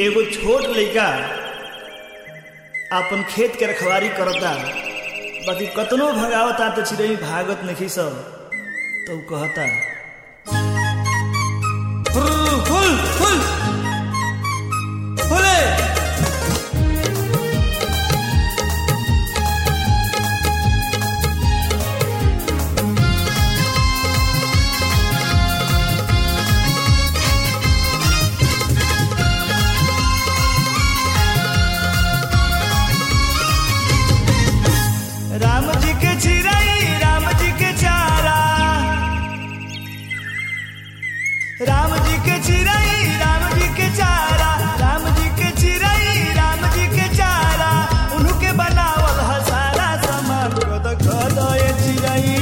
एगो छोट लड़का अपन खेत के रखवारी करता, बाकी कतनो भगावता तो चिड़ई भागत नहीं सब, तो कहता फुल फुल फुल फुले राम जी के चिड़ई राम जी के चारा, राम जी के चिड़ई राम जी के चारा, राम जी के चिड़ई राम जी के चारा, उन्हों के बनावल हसारा सामान। कद कद ये चिड़ई,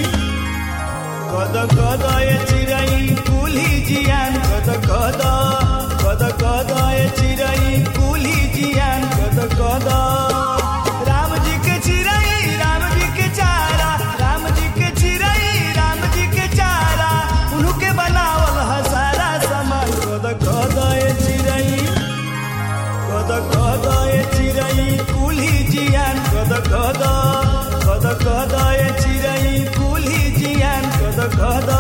कद कद ये चिड़ई कुली जियान, कद कद कद कद ये चिड़ई कुली जियान, कद कद। राम जी के चिड़ई राम जी के चारा, राम जी के चिड़ई राम जी के चारा, उन्हों के बनावल हसारा सामान। कद कद ये चिड़ई, कद कद ये चिड़ई कुली जियान, कद कद कद कद ये चिड़ई कुली जियान, कद कद।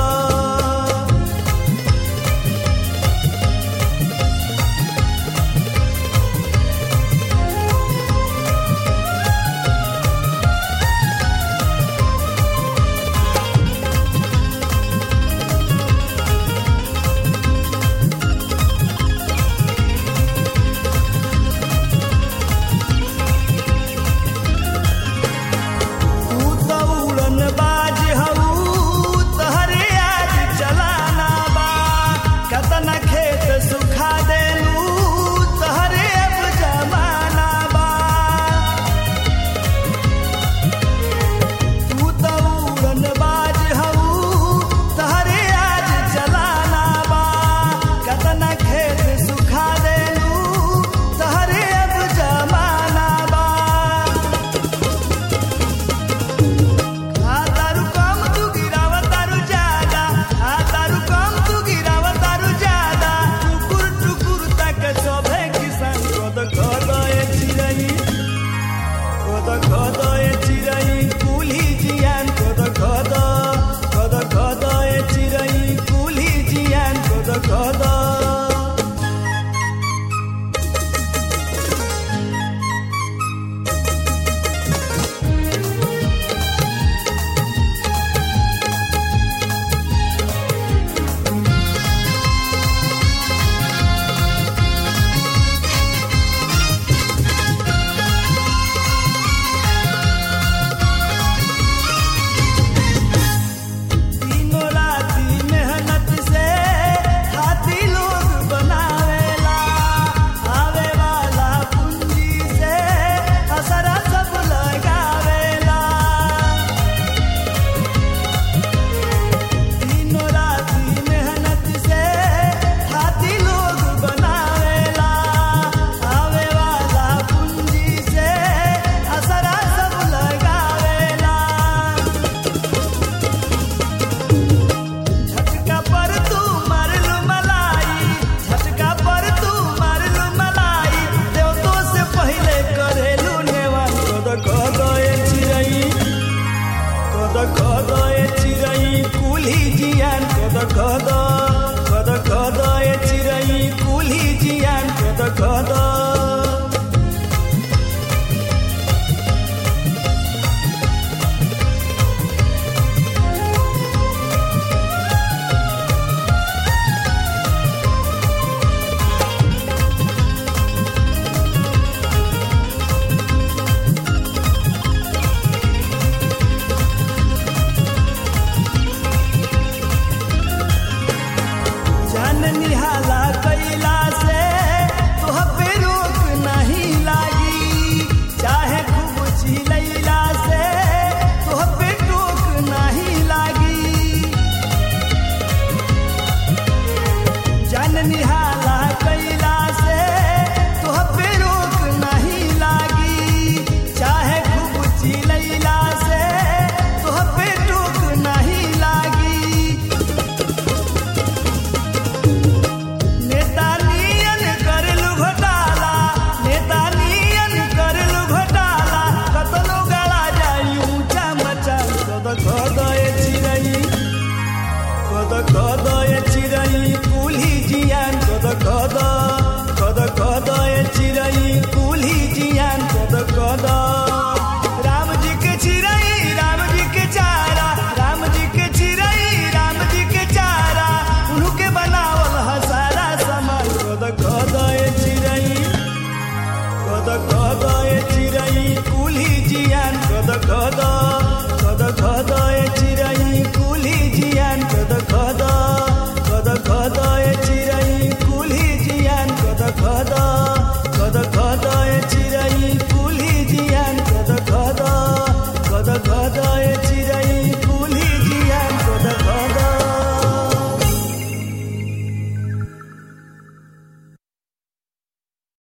निहाला कैला